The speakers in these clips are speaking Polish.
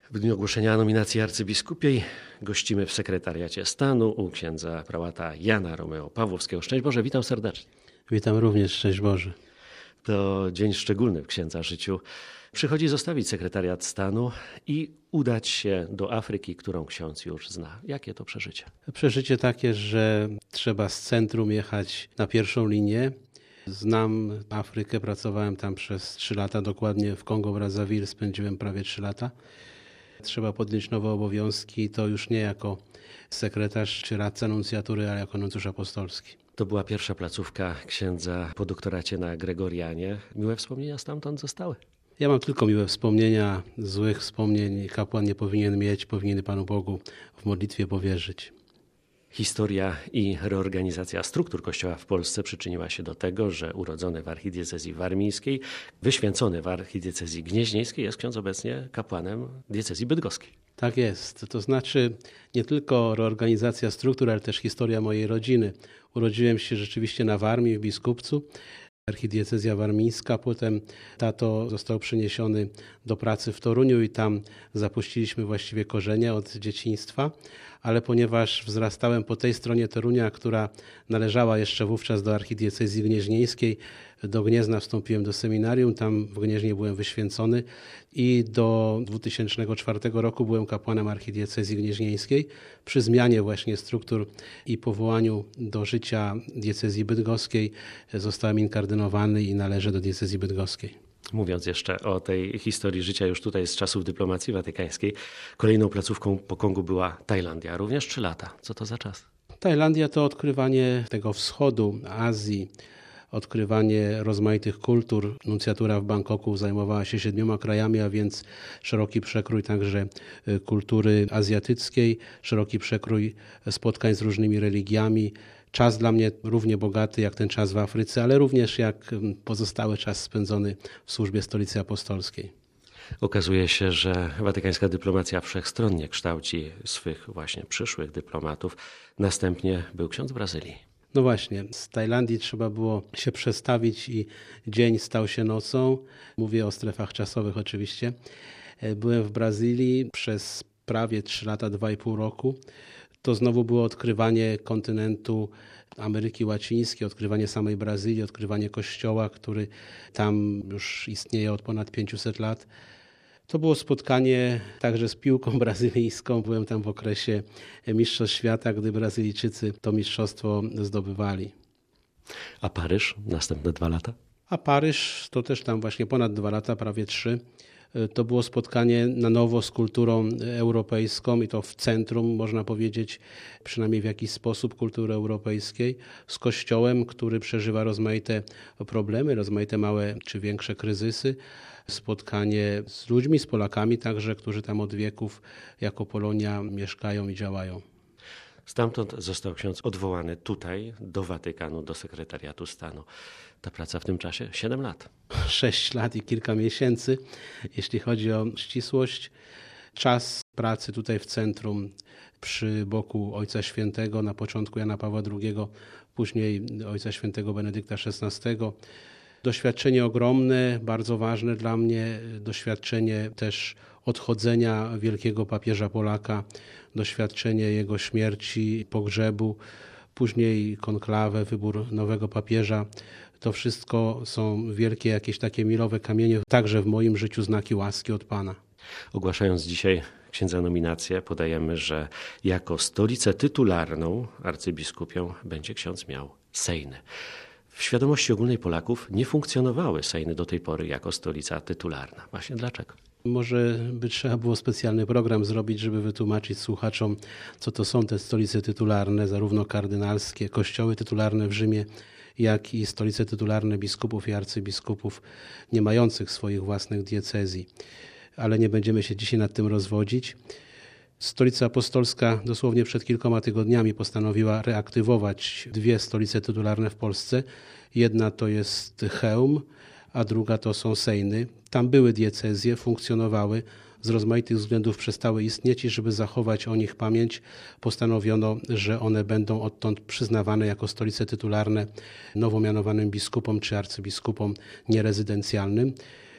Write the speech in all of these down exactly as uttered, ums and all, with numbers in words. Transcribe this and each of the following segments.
W dniu ogłoszenia nominacji arcybiskupiej gościmy w sekretariacie stanu u księdza prałata Jana Romeo Pawłowskiego. Szczęść Boże, witam serdecznie. Witam również, szczęść Boże. To dzień szczególny w księdza życiu. Przychodzi zostawić sekretariat stanu i udać się do Afryki, którą ksiądz już zna. Jakie to przeżycie? Przeżycie takie, że trzeba z centrum jechać na pierwszą linię. Znam Afrykę, pracowałem tam przez trzy lata, dokładnie w Kongo-Brazzaville spędziłem prawie trzy lata. Trzeba podjąć nowe obowiązki, to już nie jako sekretarz czy radca nuncjatury, ale jako nuncjusz apostolski. To była pierwsza placówka księdza po doktoracie na Gregorianie. Miłe wspomnienia stamtąd zostały? Ja mam tylko miłe wspomnienia, złych wspomnień kapłan nie powinien mieć, powinien Panu Bogu w modlitwie powierzyć. Historia i reorganizacja struktur Kościoła w Polsce przyczyniła się do tego, że urodzony w archidiecezji warmińskiej, wyświęcony w archidiecezji gnieźnieńskiej jest ksiądz obecnie kapłanem diecezji bydgoskiej. Tak jest. To znaczy nie tylko reorganizacja struktur, ale też historia mojej rodziny. Urodziłem się rzeczywiście na Warmii, w Biskupcu. Archidiecezja warmińska, potem tato został przeniesiony do pracy w Toruniu i tam zapuściliśmy właściwie korzenie od dzieciństwa, ale ponieważ wzrastałem po tej stronie Torunia, która należała jeszcze wówczas do archidiecezji gnieźnieńskiej, do Gniezna wstąpiłem do seminarium, tam w Gnieźnie byłem wyświęcony i do dwutysięcznego czwartego roku byłem kapłanem archidiecezji gnieźnieńskiej. Przy zmianie właśnie struktur i powołaniu do życia diecezji bydgoskiej zostałem inkardynowany i należę do diecezji bydgoskiej. Mówiąc jeszcze o tej historii życia już tutaj z czasów dyplomacji watykańskiej, kolejną placówką po Kongu była Tajlandia, również trzy lata. Co to za czas? Tajlandia to odkrywanie tego wschodu, Azji, odkrywanie rozmaitych kultur. Nuncjatura w Bangkoku zajmowała się siedmioma krajami, a więc szeroki przekrój także kultury azjatyckiej, szeroki przekrój spotkań z różnymi religiami. Czas dla mnie równie bogaty jak ten czas w Afryce, ale również jak pozostały czas spędzony w służbie Stolicy Apostolskiej. Okazuje się, że watykańska dyplomacja wszechstronnie kształci swych właśnie przyszłych dyplomatów. Następnie był ksiądz w Brazylii. No właśnie, z Tajlandii trzeba było się przestawić i dzień stał się nocą. Mówię o strefach czasowych oczywiście. Byłem w Brazylii przez prawie trzy lata, dwa i pół roku. To znowu było odkrywanie kontynentu Ameryki Łacińskiej, odkrywanie samej Brazylii, odkrywanie kościoła, który tam już istnieje od ponad pięciuset lat. To było spotkanie także z piłką brazylijską. Byłem tam w okresie Mistrzostw Świata, gdy Brazylijczycy to mistrzostwo zdobywali. A Paryż? Następne dwa lata? A Paryż to też tam właśnie ponad dwa lata, prawie trzy. To było spotkanie na nowo z kulturą europejską i to w centrum, można powiedzieć, przynajmniej w jakiś sposób kultury europejskiej, z Kościołem, który przeżywa rozmaite problemy, rozmaite małe czy większe kryzysy. Spotkanie z ludźmi, z Polakami także, którzy tam od wieków jako Polonia mieszkają i działają. Stamtąd został ksiądz odwołany tutaj do Watykanu, do sekretariatu stanu. Ta praca w tym czasie siedem lat. Sześć lat i kilka miesięcy, jeśli chodzi o ścisłość. Czas pracy tutaj w centrum przy boku Ojca Świętego, na początku Jana Pawła drugiego, później Ojca Świętego Benedykta szesnastego. Doświadczenie ogromne, bardzo ważne dla mnie, doświadczenie też odchodzenia wielkiego papieża Polaka, doświadczenie jego śmierci, pogrzebu, później konklawę, wybór nowego papieża. To wszystko są wielkie jakieś takie milowe kamienie, także w moim życiu znaki łaski od Pana. Ogłaszając dzisiaj księdza nominację, podajemy, że jako stolicę tytularną arcybiskupią będzie ksiądz miał sejny. W świadomości ogólnej Polaków nie funkcjonowały sejny do tej pory jako stolica tytularna. Właśnie dlaczego? Może by trzeba było specjalny program zrobić, żeby wytłumaczyć słuchaczom, co to są te stolice tytularne, zarówno kardynalskie, kościoły tytularne w Rzymie, jak i stolice tytularne biskupów i arcybiskupów nie mających swoich własnych diecezji. Ale nie będziemy się dzisiaj nad tym rozwodzić. Stolica Apostolska dosłownie przed kilkoma tygodniami postanowiła reaktywować dwie stolice tytularne w Polsce. Jedna to jest Chełm, a druga to są sejny. Tam były diecezje, funkcjonowały, z rozmaitych względów przestały istnieć i żeby zachować o nich pamięć, postanowiono, że one będą odtąd przyznawane jako stolice tytularne nowo mianowanym biskupom czy arcybiskupom nierezydencjalnym.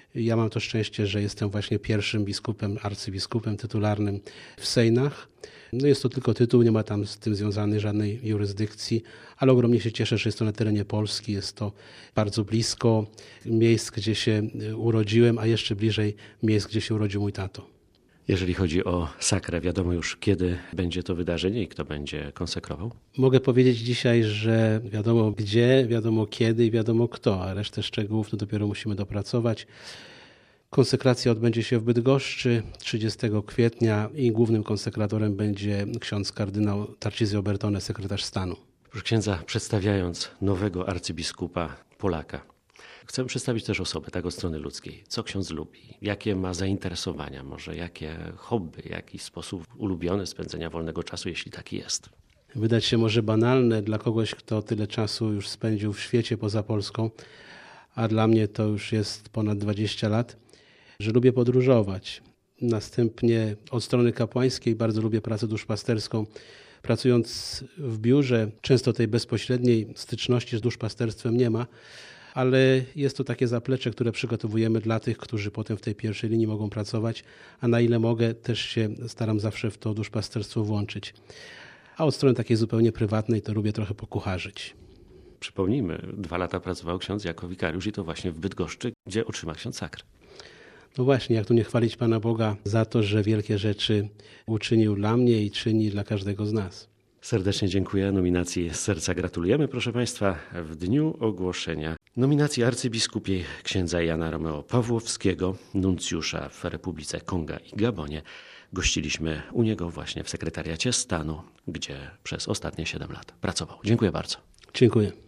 Ja mam to szczęście, że jestem właśnie pierwszym biskupem, arcybiskupem tytularnym w Sejnach. No jest to tylko tytuł, nie ma tam z tym związanej żadnej jurysdykcji, ale ogromnie się cieszę, że jest to na terenie Polski, jest to bardzo blisko miejsc, gdzie się urodziłem, a jeszcze bliżej miejsc, gdzie się urodził mój tato. Jeżeli chodzi o sakrę, wiadomo już, kiedy będzie to wydarzenie i kto będzie konsekrował? Mogę powiedzieć dzisiaj, że wiadomo gdzie, wiadomo kiedy i wiadomo kto, a resztę szczegółów to dopiero musimy dopracować. Konsekracja odbędzie się w Bydgoszczy trzydziestego kwietnia i głównym konsekratorem będzie ksiądz kardynał Tarcisio Bertone, sekretarz stanu. Proszę księdza, przedstawiając nowego arcybiskupa Polaka, chcę przedstawić też osobę, tak od strony ludzkiej. Co ksiądz lubi? Jakie ma zainteresowania? Może jakie hobby? Jakiś sposób ulubiony spędzenia wolnego czasu, jeśli taki jest? Wydać się może banalne dla kogoś, kto tyle czasu już spędził w świecie poza Polską, a dla mnie to już jest ponad dwadzieścia lat, że lubię podróżować. Następnie od strony kapłańskiej bardzo lubię pracę duszpasterską. Pracując w biurze, często tej bezpośredniej styczności z duszpasterstwem nie ma, ale jest to takie zaplecze, które przygotowujemy dla tych, którzy potem w tej pierwszej linii mogą pracować, a na ile mogę, też się staram zawsze w to duszpasterstwo włączyć. A od strony takiej zupełnie prywatnej to lubię trochę pokucharzyć. Przypomnijmy, dwa lata pracował ksiądz jako wikariusz i to właśnie w Bydgoszczy, gdzie otrzyma ksiądz sakrę. No właśnie, jak tu nie chwalić Pana Boga za to, że wielkie rzeczy uczynił dla mnie i czyni dla każdego z nas. Serdecznie dziękuję. Nominacji z serca gratulujemy, proszę Państwa. W dniu ogłoszenia nominacji arcybiskupiej księdza Jana Romeo Pawłowskiego, nuncjusza w Republice Konga i Gabonie, gościliśmy u niego właśnie w sekretariacie stanu, gdzie przez ostatnie siedem lat pracował. Dziękuję bardzo. Dziękuję.